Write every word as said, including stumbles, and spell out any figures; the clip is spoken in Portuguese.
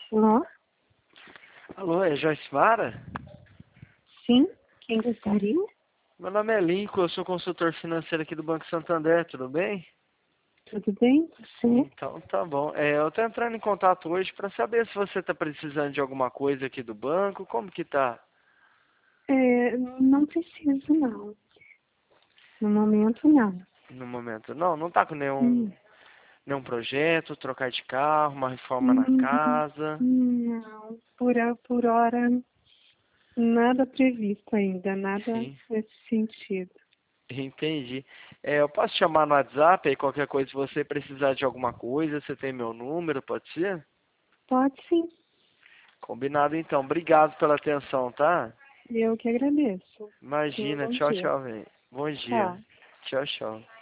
Alô? Alô, é Joyce Vara? Sim? Quem gostaria? Meu nome é Lincoln, eu sou consultor financeiro aqui do Banco Santander, tudo bem? Tudo bem? Você? Então tá bom. É, eu tô entrando em contato hoje para saber se você tá precisando de alguma coisa aqui do banco, como que tá? É, não preciso, não. No momento, não. No momento? Não, não tá com nenhum, Hum, nenhum projeto, trocar de carro, uma reforma na hum, casa. não. Por, a- por hora, nada previsto ainda. Nada Sim, nesse sentido. entendi. É, eu posso chamar no WhatsApp aí qualquer coisa, se você precisar de alguma coisa, você tem meu número, pode ser? Pode sim. Combinado então. Obrigado pela atenção, tá? Eu que agradeço. Tenha um Imagina, bom tchau, dia. tchau, velho. Bom dia. Tchau. Tchau, tchau.